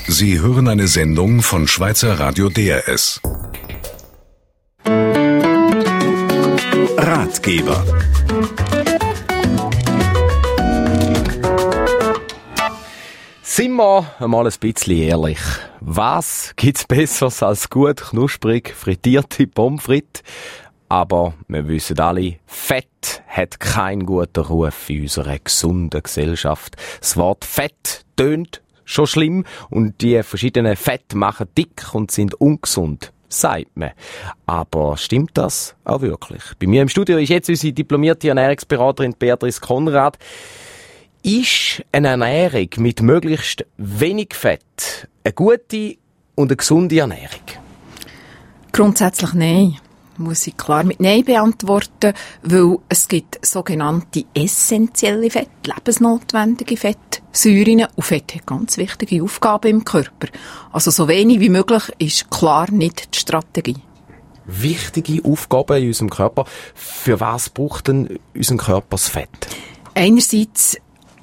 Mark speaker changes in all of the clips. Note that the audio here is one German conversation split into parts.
Speaker 1: Sie hören eine Sendung von Schweizer Radio DRS. Ratgeber.
Speaker 2: Sind wir einmal ein bisschen ehrlich. Was gibt's Besseres als gut knusprig frittierte Pommes frites? Aber wir wissen alle, Fett hat keinen guten Ruf in unserer gesunden Gesellschaft. Das Wort Fett tönt schon schlimm und die verschiedenen Fette machen dick und sind ungesund, sagt man. Aber stimmt das auch wirklich? Bei mir im Studio ist jetzt unsere diplomierte Ernährungsberaterin Beatrice Konrad. Ist eine Ernährung mit möglichst wenig Fett eine gute und eine gesunde Ernährung?
Speaker 3: Grundsätzlich nein. Muss ich klar mit Nein beantworten, weil es gibt sogenannte essentielle Fette, lebensnotwendige Fettsäuren, und Fett hat ganz wichtige Aufgaben im Körper. Also so wenig wie möglich ist klar nicht die Strategie.
Speaker 2: Wichtige Aufgaben in unserem Körper. Für was braucht denn unser Körper das Fett?
Speaker 3: Einerseits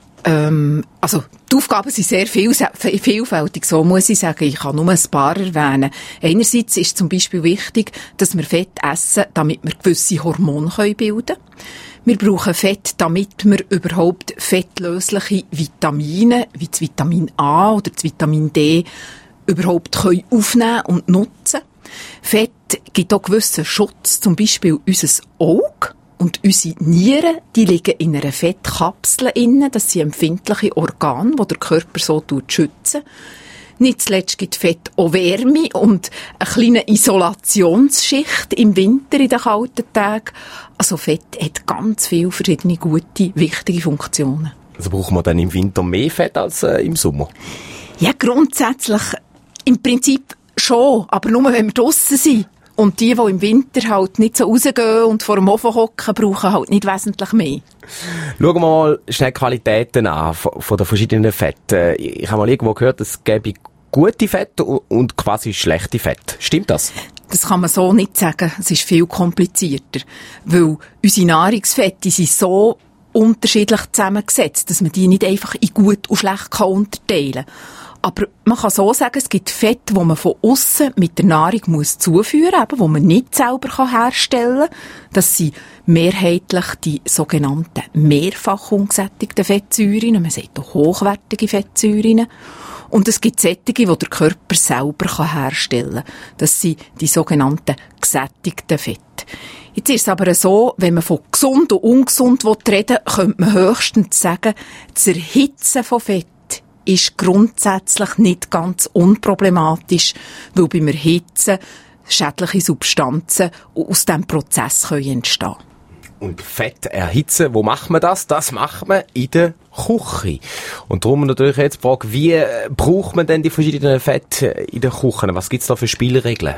Speaker 3: also die Aufgaben sind sehr vielfältig, so muss ich sagen. Ich kann nur ein paar erwähnen. Einerseits ist zum Beispiel wichtig, dass wir Fett essen, damit wir gewisse Hormone bilden können. Wir brauchen Fett, damit wir überhaupt fettlösliche Vitamine, wie das Vitamin A oder das Vitamin D, überhaupt aufnehmen und nutzen. Fett gibt auch gewissen Schutz, zum Beispiel unser Auge. Und unsere Nieren, die liegen in einer Fettkapsel inne. Das sind empfindliche Organe, die der Körper so schützen. Nicht zuletzt gibt Fett auch Wärme und eine kleine Isolationsschicht im Winter in den kalten Tagen. Also Fett hat ganz viele verschiedene gute, wichtige Funktionen.
Speaker 2: Also braucht man dann im Winter mehr Fett als im Sommer?
Speaker 3: Ja, grundsätzlich im Prinzip schon, aber nur wenn wir draussen sind. Und die im Winter halt nicht so rausgehen und vor dem Ofen hocken, brauchen halt nicht wesentlich mehr.
Speaker 2: Schauen wir mal schnell Qualitäten an von den verschiedenen Fetten. Ich habe mal irgendwo gehört, es gäbe gute Fette und quasi schlechte Fette. Stimmt das?
Speaker 3: Das kann man so nicht sagen. Es ist viel komplizierter. Weil unsere Nahrungsfette sind so unterschiedlich zusammengesetzt, dass man die nicht einfach in gut und schlecht unterteilen kann. Aber man kann so sagen, es gibt Fett, die man von aussen mit der Nahrung zuführen muss, die man nicht selber herstellen kann. Das sind mehrheitlich die sogenannten mehrfach ungesättigten Fettsäuren. Man sagt auch hochwertige Fettsäuren. Und es gibt solche, die der Körper selber herstellen kann. Das sind die sogenannten gesättigten Fette. Jetzt ist es aber so, wenn man von gesund und ungesund reden will, könnte man höchstens sagen, das Erhitzen von Fett ist grundsätzlich nicht ganz unproblematisch, weil beim Erhitzen schädliche Substanzen aus diesem Prozess entstehen können.
Speaker 2: Und Fett erhitzen, wo macht man das? Das macht man in der Küche. Und darum natürlich jetzt die Frage, wie braucht man denn die verschiedenen Fette in der Küche? Was gibt es da für Spielregeln?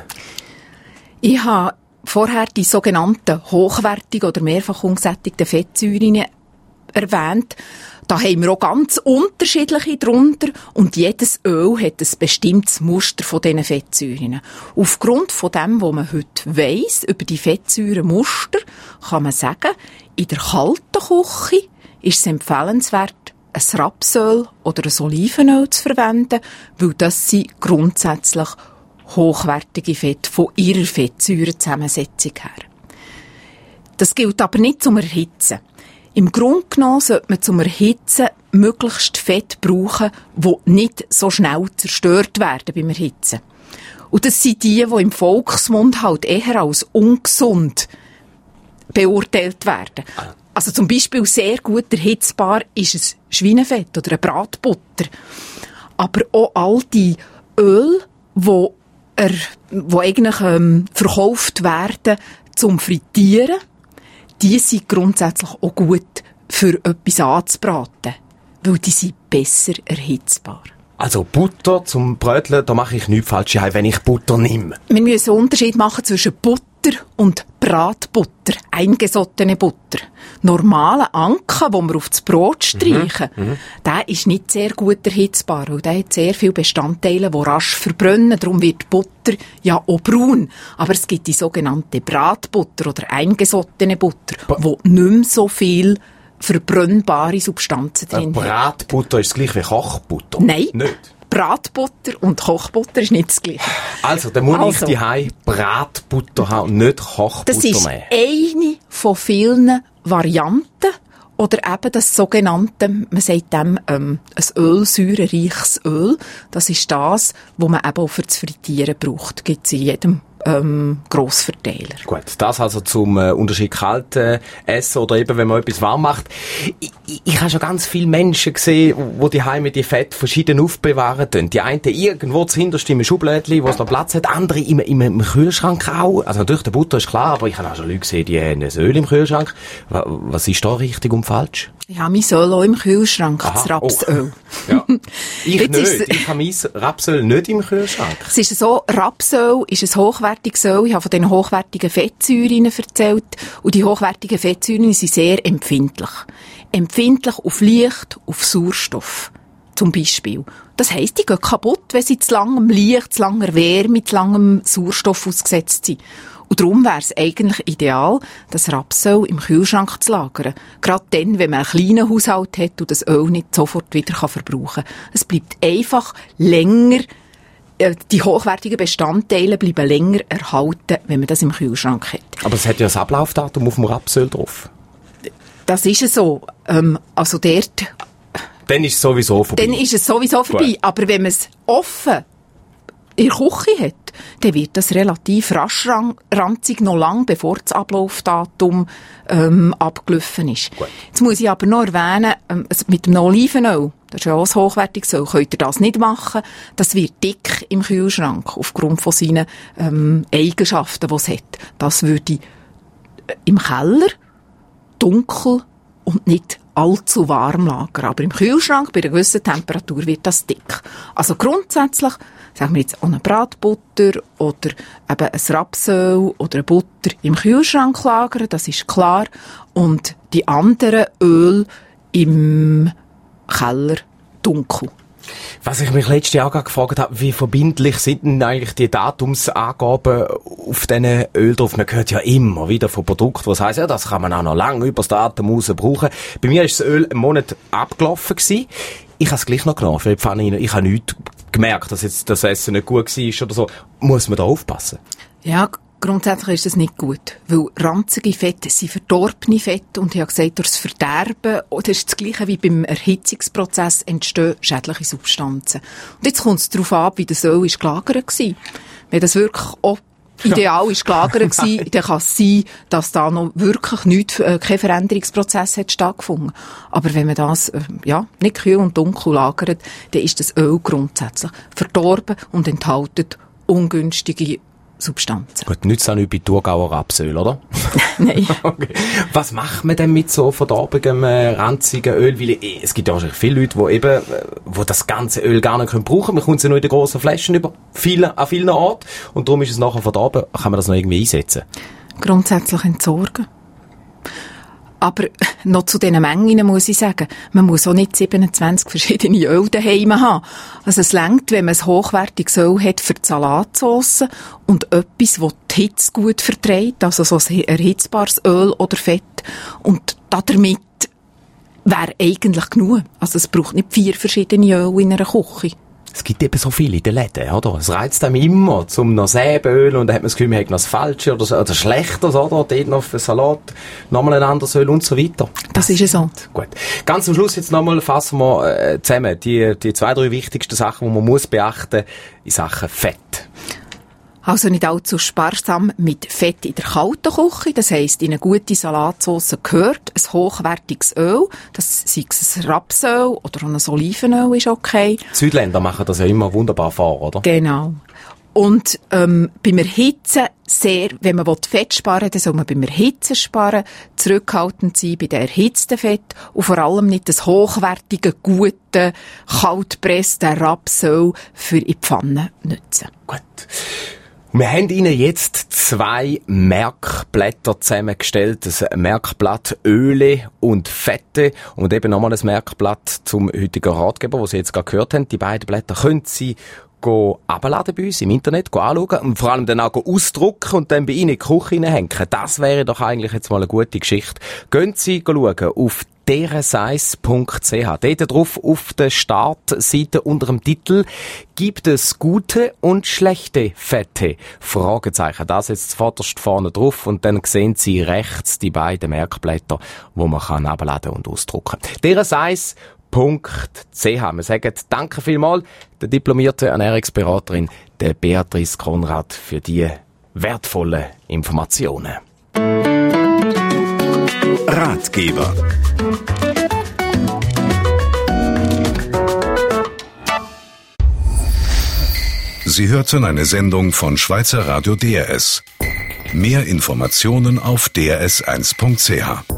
Speaker 2: Ich
Speaker 3: habe vorher die sogenannten hochwertigen oder mehrfach ungesättigten Fettsäuren erwähnt. Da haben wir auch ganz unterschiedliche drunter und jedes Öl hat ein bestimmtes Muster von diesen Fettsäuren. Aufgrund von dem, was man heute weiss über die Fettsäurenmuster, kann man sagen, in der kalten Küche ist es empfehlenswert, ein Rapsöl oder ein Olivenöl zu verwenden, weil das sind grundsätzlich hochwertige Fette von ihrer Fettsäurenzusammensetzung her. Das gilt aber nicht zum Erhitzen. Im Grunde genommen sollte man zum Erhitzen möglichst Fett brauchen, die nicht so schnell zerstört werden beim Erhitzen. Und das sind die im Volksmund halt eher als ungesund beurteilt werden. Also zum Beispiel sehr gut erhitzbar ist ein Schweinefett oder eine Bratbutter. Aber auch all die Öl, die eigentlich verkauft werden zum Frittieren, die sind grundsätzlich auch gut für etwas anzubraten, weil die sind besser erhitzbar.
Speaker 2: Also Butter zum Bröteln, da mache ich nichts falsch, wenn ich Butter nehme.
Speaker 3: Wir müssen einen Unterschied machen zwischen Butter und Bratbutter, eingesottene Butter. Normale Anken, die wir auf das Brot streichen, der ist nicht sehr gut erhitzbar, weil der hat sehr viele Bestandteile, die rasch verbrennen. Darum wird Butter ja auch braun. Aber es gibt die sogenannte Bratbutter oder eingesottene Butter, wo nicht mehr so viel verbrennbare Substanzen drin hat.
Speaker 2: Bratbutter ist das gleich wie Kochbutter?
Speaker 3: Nein.
Speaker 2: Nicht?
Speaker 3: Bratbutter und Kochbutter ist nicht das Gleiche.
Speaker 2: Also, dann muss ich daheim Bratbutter haben und nicht Kochbutter
Speaker 3: Das ist
Speaker 2: nehmen.
Speaker 3: eine von vielen Varianten. Oder eben das sogenannte, man sagt dem, ein ölsäurereiches Öl. Das ist das, was man eben auch für das Frittieren braucht. Gibt es in jedem Grossverteiler.
Speaker 2: Gut, das also zum Unterschied kalt essen oder eben, wenn man etwas warm macht. Ich habe schon ganz viele Menschen gesehen, die die Heime die Fett verschieden aufbewahren tun. Die einen irgendwo zuhinterst im Schublädchen, wo es noch Platz hat, andere im Kühlschrank auch. Also natürlich, der Butter ist klar, aber ich habe auch schon Leute gesehen, die haben das Öl im Kühlschrank. Was ist da richtig und falsch?
Speaker 3: Ja, mein Öl auch im Kühlschrank, das Rapsöl.
Speaker 2: Oh. Ja. Ich
Speaker 3: Jetzt
Speaker 2: nicht. Ich habe mein Rapsöl nicht im Kühlschrank.
Speaker 3: Es ist so, Rapsöl ist ein hochwertiges Öl. Ich habe von den hochwertigen Fettsäuren erzählt. Und die hochwertigen Fettsäuren sind sehr empfindlich. Empfindlich auf Licht, auf Sauerstoff. Zum Beispiel. Das heisst, die gehen kaputt, wenn sie zu langem Licht, zu langer Wärme, zu langem Sauerstoff ausgesetzt sind. Und darum wäre es eigentlich ideal, das Rapsöl im Kühlschrank zu lagern. Gerade dann, wenn man einen kleinen Haushalt hat und das Öl nicht sofort wieder verbrauchen kann. Es bleibt einfach länger, die hochwertigen Bestandteile bleiben länger erhalten, wenn man das im Kühlschrank hat.
Speaker 2: Aber es hat ja das Ablaufdatum auf dem Rapsöl drauf.
Speaker 3: Das ist es so. Also dort...
Speaker 2: Dann ist es sowieso vorbei.
Speaker 3: Dann ist es sowieso vorbei. Gut. Aber wenn man es offen in der Küche hat, dann wird das relativ rasch ranzig, noch lang bevor das Ablaufdatum abgelaufen ist.
Speaker 2: Gut.
Speaker 3: Jetzt muss ich aber noch erwähnen, mit dem Olivenöl, das ist ja auch ein hochwertiges Öl, könnt ihr das nicht machen. Das wird dick im Kühlschrank, aufgrund von seinen Eigenschaften, die es hat. Das würde im Keller dunkel und nicht allzu warm lagern. Aber im Kühlschrank, bei einer gewissen Temperatur, wird das dick. Also grundsätzlich, sagen wir jetzt, auch eine Bratbutter oder eben ein Rapsöl oder eine Butter im Kühlschrank lagern, das ist klar. Und die anderen Öl im Keller dunkel.
Speaker 2: Was ich mich letztes Jahr gefragt habe, wie verbindlich sind denn eigentlich die Datumsangaben auf diesen Öl drauf? Man hört ja immer wieder von Produkten, was heisst, ja, das kann man auch noch lange über das Datum raus brauchen. Bei mir ist das Öl einen Monat abgelaufen gewesen. Ich habe es gleich noch genommen für die Pfanne rein. Ich habe nichts gemerkt, dass jetzt das Essen nicht gut war oder so. Muss man da aufpassen?
Speaker 3: Ja, grundsätzlich ist das nicht gut, weil ranzige Fette sind verdorbene Fette und ich habe gesagt, durch das Verderben, das ist das Gleiche wie beim Erhitzungsprozess, entstehen schädliche Substanzen. Und jetzt kommt es darauf an, wie das Öl gelagert war. Wenn das wirklich auch ideal ist gelagert war, dann kann es sein, dass da noch wirklich kein Veränderungsprozess hat stattgefunden. Aber wenn man das nicht kühl und dunkel lagert, dann ist das Öl grundsätzlich verdorben und enthält ungünstige Substanzen.
Speaker 2: Gut, nützt auch nicht bei Thurgauer Rapsöl, oder?
Speaker 3: Nein.
Speaker 2: Okay. Was macht man denn mit so verdorbenem, ranzigen Öl? Weil es gibt ja wahrscheinlich viele Leute, die das ganze Öl gar nicht brauchen können. Man kommt es ja nur in den grossen Flaschen über an vielen Orten. Und darum ist es nachher verdorben. Kann man das noch irgendwie einsetzen?
Speaker 3: Grundsätzlich entsorgen. Aber noch zu diesen Mengen muss ich sagen, man muss auch nicht 27 verschiedene Öl daheim haben. Also es reicht, wenn man ein hochwertiges Öl hat für die Salatsauce und etwas, das die Hitze gut verträgt, also so ein erhitzbares Öl oder Fett. Und damit wäre eigentlich genug. Also es braucht nicht 4 verschiedene Öl in einer Küche.
Speaker 2: Es gibt eben so viele in den Läden, oder? Es reizt einem immer zum noch Säbeöl und dann hat man das Gefühl, man hat noch das Falsche oder Schlechteres, oder? Dort noch für Salat, nochmal ein anderes Öl und so weiter.
Speaker 3: Das ist es so.
Speaker 2: Gut. Ganz am Schluss jetzt nochmal fassen wir zusammen die 2, 3 wichtigsten Sachen, die man muss beachten in Sachen Fett.
Speaker 3: Also nicht allzu sparsam mit Fett in der kalten Küche. Das heisst, in eine gute Salatsauce gehört ein hochwertiges Öl. Das sei es ein Rapsöl oder ein Olivenöl ist okay.
Speaker 2: Die Südländer machen das ja immer wunderbar vor, oder?
Speaker 3: Genau. Und beim Erhitzen wenn man Fett sparen will, dann soll man beim Erhitzen sparen, zurückhaltend sein bei den erhitzten Fett und vor allem nicht das hochwertige, gute, kaltpresste Rapsöl für in die Pfanne nutzen.
Speaker 2: Gut. Wir haben Ihnen jetzt 2 Merkblätter zusammengestellt. Ein Merkblatt Öle und Fette und eben nochmal ein Merkblatt zum heutigen Ratgeber, wo Sie jetzt gerade gehört haben. Die beiden Blätter können Sie abladen bei uns im Internet, anschauen und vor allem dann auch ausdrucken und dann bei Ihnen in die Küche hineinhängen. Das wäre doch eigentlich jetzt mal eine gute Geschichte. Gehen Sie schauen auf derseis.ch. Dort drauf auf der Startseite unter dem Titel «Gibt es gute und schlechte Fette?» Fragezeichen. Das jetzt zuvorderst vorne drauf und dann sehen Sie rechts die beiden Merkblätter, wo man kann abladen und ausdrucken. derseis.ch. Wir sagen danke vielmals der diplomierten Ernährungsberaterin der Beatrice Konrad für die wertvollen Informationen.
Speaker 1: Ratgeber. Sie hörten eine Sendung von Schweizer Radio DRS. Mehr Informationen auf drs1.ch.